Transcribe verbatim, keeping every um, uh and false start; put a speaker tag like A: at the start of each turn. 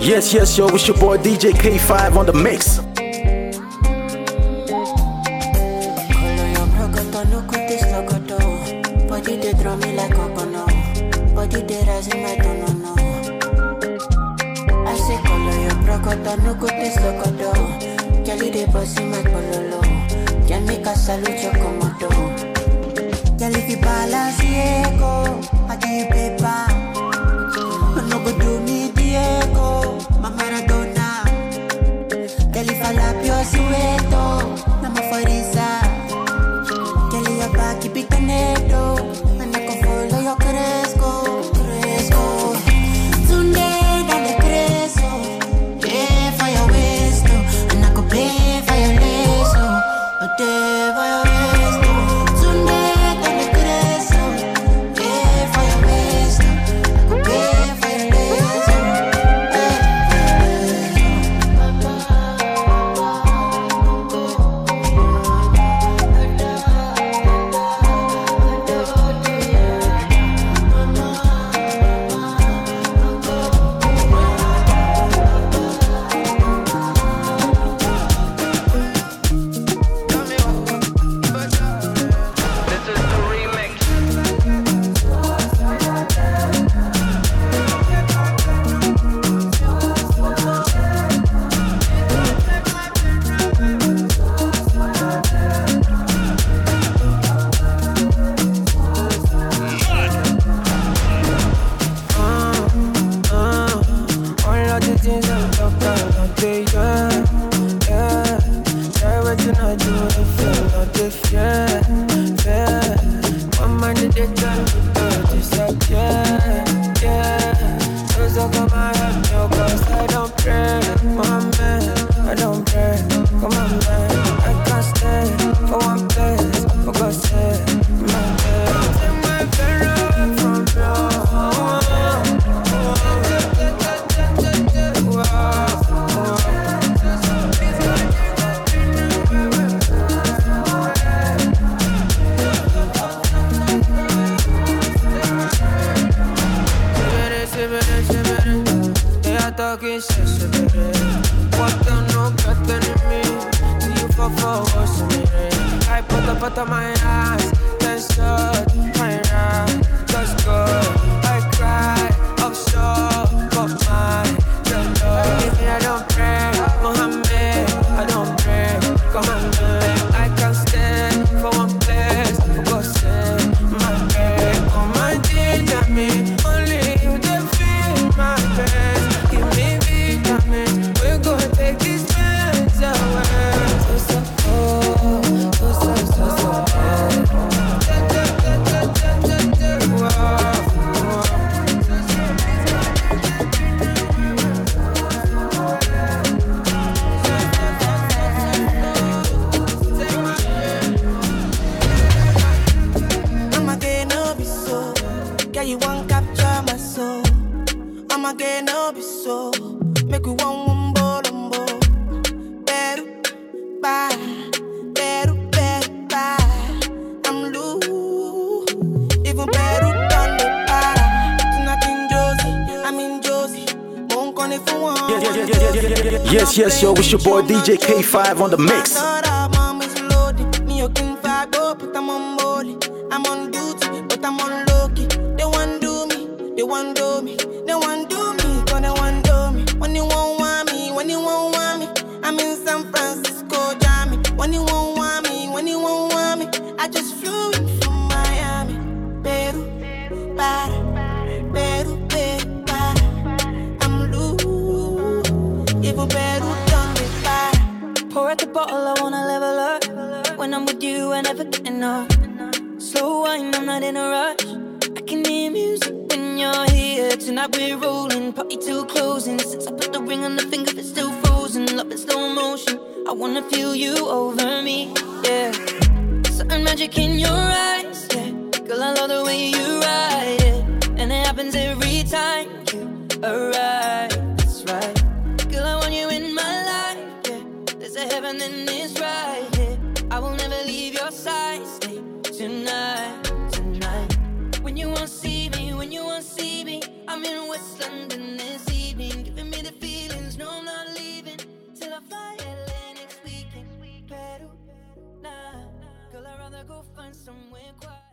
A: Yes, yes, yo, it's your boy D J K five on the mix.
B: Body they draw me like coconut. Body they rising like no no. I say color your brocodo, no go taste locodo. Jelly they bossy my pololo. Can make a salute your comodo. Jelly fi balance Diego, I give you paper. No go do me Diego, my Maradona. Jelly falapio sueto, na ma forisa. Jelly your back keep it canedo, and I can follow your cresco, cresco. Tunde dale creso, yeah for your waist, and I can play for your lace, oh, day for your waist. Tunde dale creso, yeah for your waist, I can play for your lace, oh,
A: Yes, yes, yo, it's your boy D J K five on the mix.
B: I'm on duty, but I'm on low key. They want do me, they want do me, they want do me, cause they want do me. When you won't want me, when you won't want me, I'm in San Francisco, Jammy. When you won't want me, when you won't want me, I just flew in from Miami. Peru, para, Peru, Peru, para. I'm loose, even Peru done me para.
C: Pour out the bottle, I wanna level up. When I'm with you, I never get enough. Slow wine, I'm not in a rush. I can hear music when you're here. Tonight we're rolling, party till closing. Since I put the ring on the finger, it's still frozen. Love in slow motion, I wanna feel you over me, yeah. Certain magic in your eyes, yeah. Girl, I love the way you ride it. And it happens every time you arrive, that's right. Girl, I want you in my life, yeah. There's a heaven and it's right here. I will never leave your side, stay tonight, tonight. When you won't see me, when you won't see me, I'm in West London this evening, giving me the feeling. I go find somewhere quiet.